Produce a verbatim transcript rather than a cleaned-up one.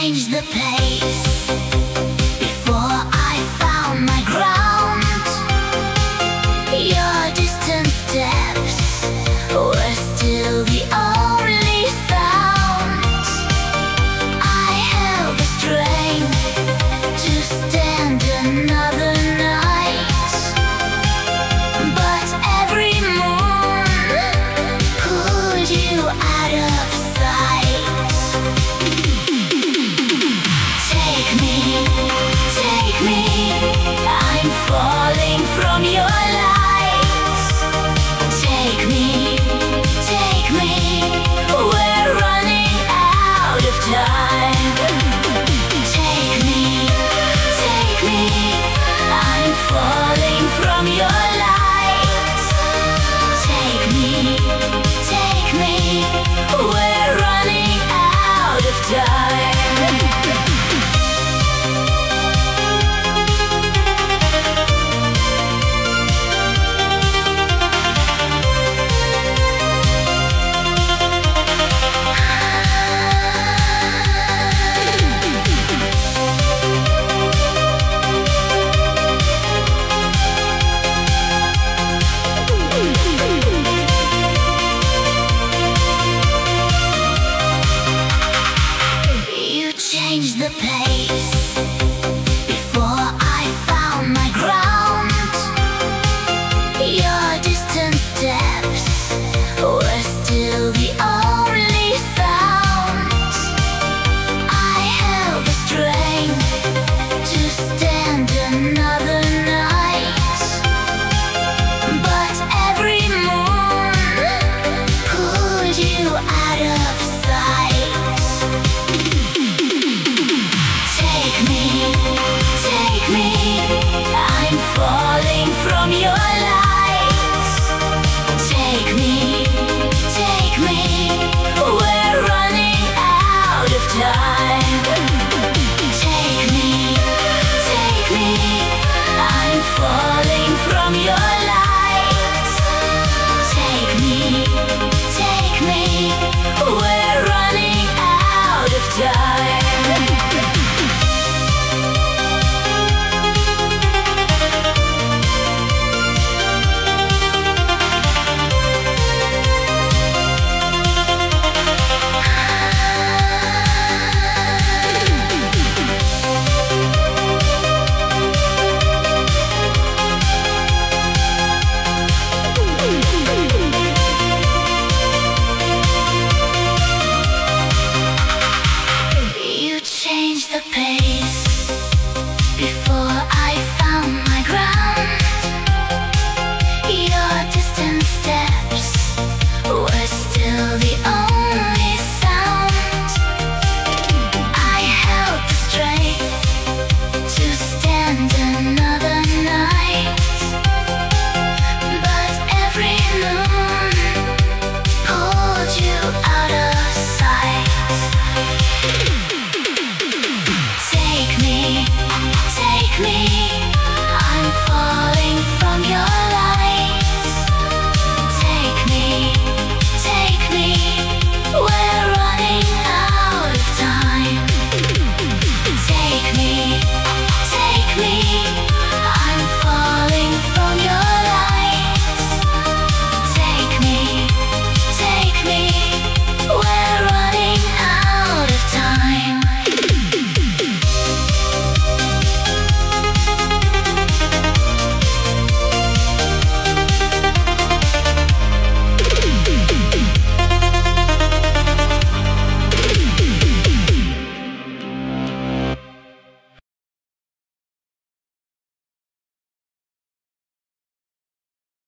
changed the pace. Before I found my ground, your distant steps were still the only sound. I held the strength to stand another night, but every moon pulled you out of sight. Take me, take me, I'm falling from your light. Take me, take me, we're running out of time. Take me, take me, I'm falling from your light. Take me, take me, we're running out of time. You changed the pace. Before I found my ground, your distant steps were still the only sound. I held the strength to stand another night, but every moon pulled you out of sight. Take me, take me, I'm falling from your light. Take me, take me, we're running out of time. Take me, take me, I'm falling from your light. Take me, take me, we're running out of time. You changed the pace.